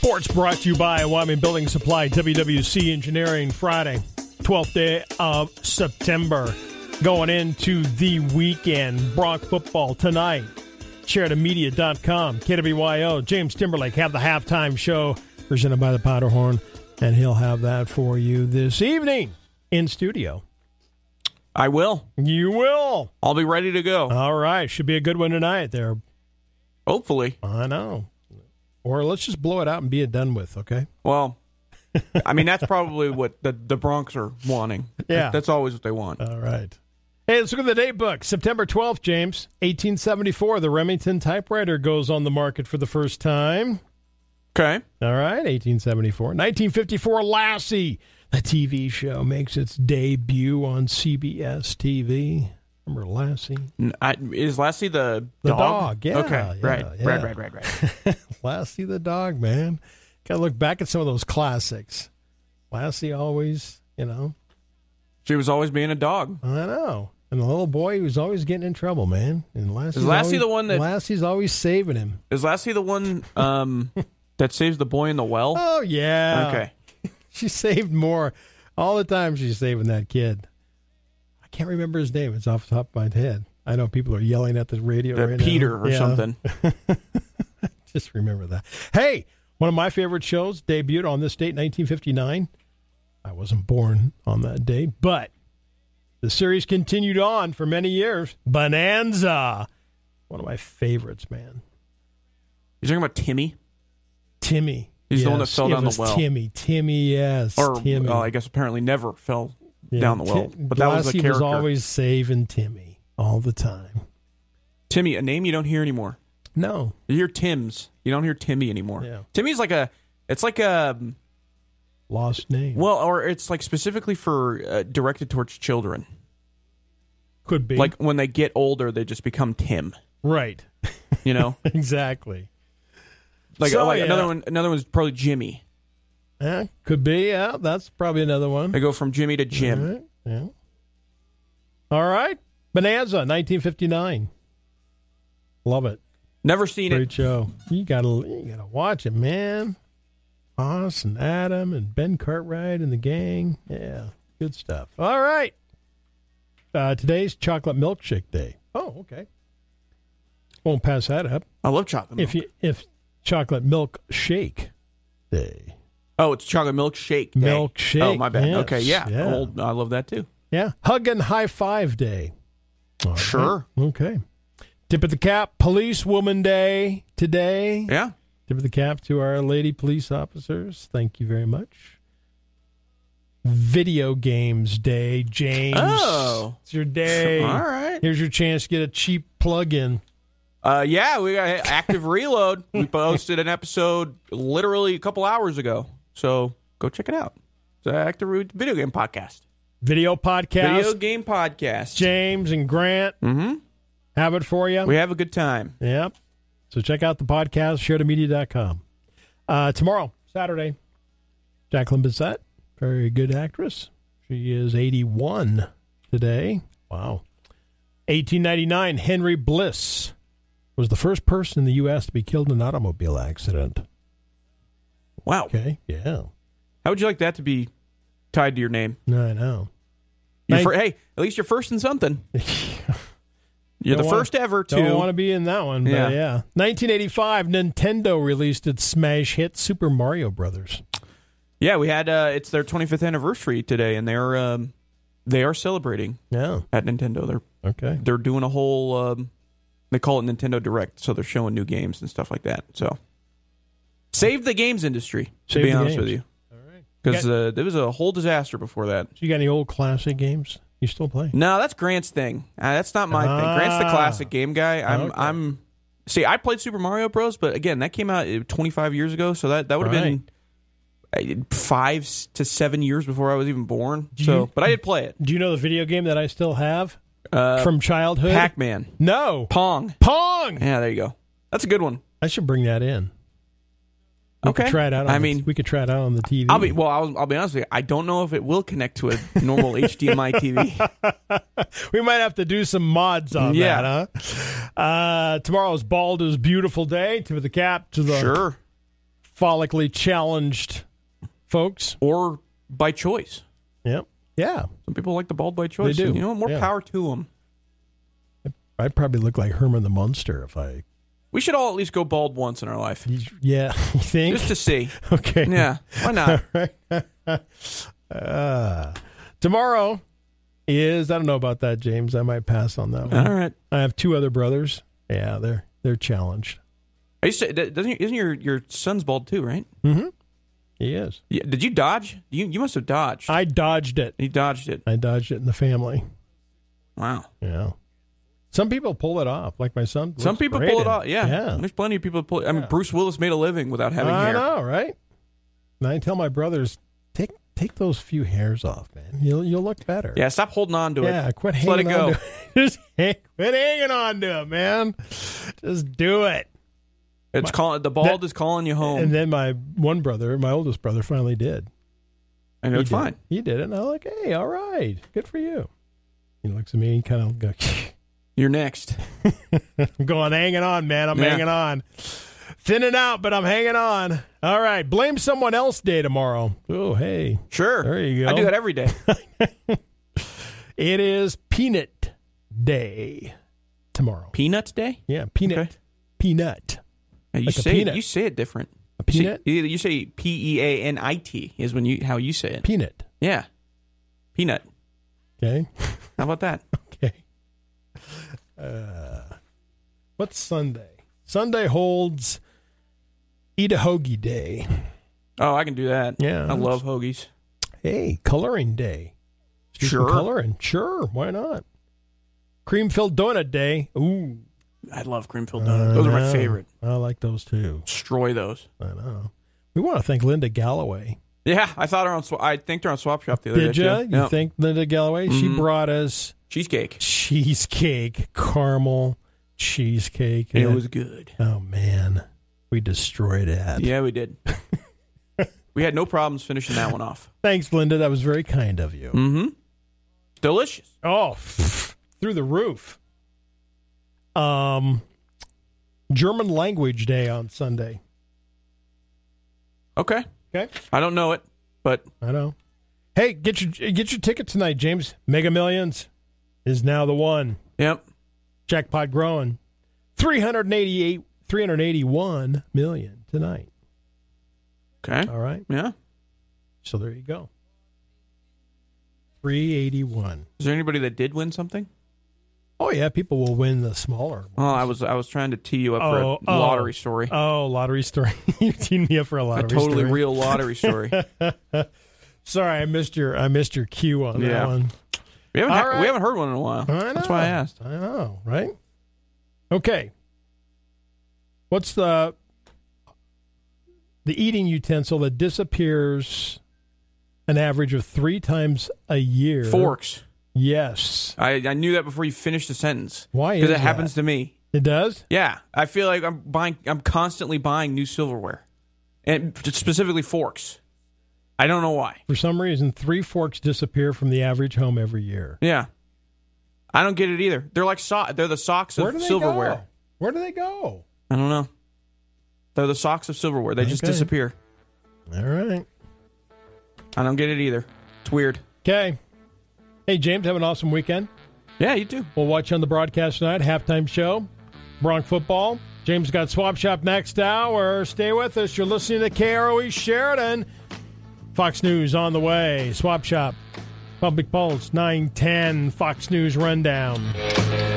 Sports brought to you by Wyoming Building Supply, WWC Engineering, Friday, 12th day of September. Going into the weekend, Bronc football tonight. SheridanMedia.com, KWYO, James Timberlake have the halftime show presented by the Powderhorn, and he'll have that for you this evening in studio. I will. You will. I'll be ready to go. All right. Should be a good one tonight there. Hopefully. I know. Or let's just blow it out and be it done with, okay? Well, I mean, that's probably what the Broncs are wanting. Yeah. That's always what they want. All right. Hey, let's look at the date book. September 12th, James, 1874. The Remington typewriter goes on the market for the first time. Okay. All right, 1874. 1954, Lassie, the TV show, makes its debut on CBS TV. Remember Lassie? Is Lassie the dog? Yeah. Okay, yeah. Right. Lassie the dog, man. Got to look back at some of those classics. Lassie always, She was always being a dog. I know. And the little boy, he was always getting in trouble, man. And Is Lassie the one that... Lassie's always saving him. Is Lassie the one that saves the boy in the well? Oh, yeah. Okay. She saved more. All the time she's saving that kid. I can't remember his name. It's off the top of my head. I know people are yelling at the radio right Peter now. or something. Just remember that. Hey, one of my favorite shows debuted on this date, 1959. I wasn't born on that day, but the series continued on for many years. Bonanza. One of my favorites, man. You're talking about Timmy? Timmy. He's the one that fell down the well. Timmy, yes. Or, Timmy. I guess apparently never fell down the well. But that was the character. Was always saving Timmy all the time. Timmy, a name you don't hear anymore. No. You hear Tim's. You don't hear Timmy anymore. Yeah. Timmy's like a lost name. Well, or it's like specifically for directed towards children. Could be. Like when they get older, they just become Tim. Right. Exactly. Like, another one's probably Jimmy. Yeah, could be. Yeah, that's probably another one. They go from Jimmy to Jim. All right. Yeah. All right. Bonanza, 1959. Love it. Never seen Great show. You gotta watch it, man. Haas and Adam and Ben Cartwright and the gang. Yeah, good stuff. All right. Today's chocolate milkshake day. Oh, okay. Won't pass that up. I love chocolate milk. If chocolate milk shake day. Oh, it's chocolate milkshake day. Milkshake. Oh, my bad. Yes. Okay, yeah. Yeah. I love that too. Yeah. Hug and high five day. All sure. Right. Okay. Tip of the cap, policewoman day today. Yeah. Tip of the cap to our lady police officers. Thank you very much. Video games day, James. Oh. It's your day. All right. Here's your chance to get a cheap plug-in. Yeah, we got Active Reload. We posted an episode literally a couple hours ago. So go check it out. It's an Active Video Game Podcast. Video podcast. Video Game Podcast. James and Grant have it for you. We have a good time. Yep. So check out the podcast, SheridanMedia.com. Tomorrow, Saturday, Jacqueline Bisset, very good actress. She is 81 today. Wow. 1899, Henry Bliss was the first person in the U.S. to be killed in an automobile accident. Wow. Okay, yeah. How would you like that to be tied to your name? I know. Hey, at least you're first in something. You're the first ever to. Don't want to be in that one, but yeah. 1985, Nintendo released its smash hit Super Mario Brothers. Yeah, we had it's their 25th anniversary today, and they are celebrating. Yeah, at Nintendo. They're doing a whole. They call it Nintendo Direct, so they're showing new games and stuff like that. So, save the games industry. To be honest with you, all right, because there was a whole disaster before that. So you got any old classic games you still play? No, that's Grant's thing. That's not my thing. Grant's the classic game guy. See, I played Super Mario Bros., but again, that came out 25 years ago, so that would have been 5 to 7 years before I was even born. But I did play it. Do you know the video game that I still have from childhood? Pac-Man. No. Pong. Yeah, there you go. That's a good one. I should bring that in. We could try it out. We could try it out on the TV. I'll be honest with you. I don't know if it will connect to a normal HDMI TV. We might have to do some mods on that, huh? Tomorrow's Bald is Beautiful Day. Tip of the cap to the follically challenged folks. Or by choice. Yep. Yeah. Some people like the bald by choice. They do. You know, more power to them. I'd probably look like Herman the Munster if I... We should all at least go bald once in our life. Yeah, you think? Just to see. Okay. Yeah, why not? Tomorrow is... I don't know about that, James. I might pass on that one. All right. I have 2 other brothers. Yeah, they're challenged. Isn't your son's bald too, right? Mm-hmm. He is. Yeah, did you dodge? You must have dodged. I dodged it. You dodged it. I dodged it in the family. Wow. Yeah. Some people pull it off, like my son. Some people pull it off. Yeah. There's plenty of people that pull it. I mean, Bruce Willis made a living without having hair. I know, right? And I tell my brothers, take those few hairs off, man. You'll look better. Yeah, stop holding on to it. Yeah, quit Just hanging let it on go. to it. Just quit hanging on to it, man. Just do it. The bald is calling you home. And then my oldest brother, finally did. And it's fine. He did it, and I'm like, hey, all right, good for you. He looks at me and kind of goes, you're next. I'm going, hanging on, man. I'm hanging on. Thinning out, but I'm hanging on. All right, blame someone else day tomorrow. Oh, hey. Sure. There you go. I do that every day. It is Peanut Day tomorrow. Peanut Day? Yeah, peanut. Okay. Peanut. Yeah, you say it different. A peanut? You say Peanit is how you say it. Peanut. Yeah. Peanut. Okay. How about that? Okay. What's Sunday? Sunday holds Eat a Hoagie Day. Oh, I can do that. Yeah. I love hoagies. Hey, Coloring Day. Sure. Coloring. Sure. Why not? Cream-filled Donut Day. Ooh. I love cream-filled donuts. Those are my favorite. I like those, too. Destroy those. I know. We want to thank Linda Galloway. Yeah, I think they're on Swap Shop the other day. Did you? You think Linda Galloway? Mm-hmm. She brought us... Cheesecake, caramel cheesecake. It was good. Oh, man. We destroyed it. Yeah, we did. We had no problems finishing that one off. Thanks, Linda. That was very kind of you. Mm-hmm. Delicious. Oh, through the roof. German Language Day on Sunday. Okay. I don't know it, but I know. Hey, get your ticket tonight, James. Mega Millions is now the one. Yep. Jackpot growing. 381 million tonight. Okay. All right. Yeah. So there you go. 381. Is there anybody that did win something? Oh yeah, people will win the smaller ones. Oh, I was trying to tee you up for a lottery story. Oh, lottery story. You teed me up for a lottery story. A totally real lottery story. Sorry, I missed your cue on that one. We haven't heard one in a while. I know. That's why I asked. I know, right? Okay. What's the eating utensil that disappears an average of 3 times a year? Forks. Yes. I knew that before you finished the sentence. Why is that? Because it happens to me. It does? Yeah. I feel like I'm constantly buying new silverware. And specifically forks. I don't know why. For some reason, 3 forks disappear from the average home every year. Yeah. I don't get it either. They're like they're the socks of silverware. Go? Where do they go? I don't know. They're the socks of silverware. They just disappear. All right. I don't get it either. It's weird. Okay. Hey, James, have an awesome weekend. Yeah, you too. We'll watch you on the broadcast tonight, halftime show, Bronc football. James got Swap Shop next hour. Stay with us. You're listening to KROE Sheridan. Fox News on the way. Swap Shop. Public Pulse, 910, Fox News Rundown.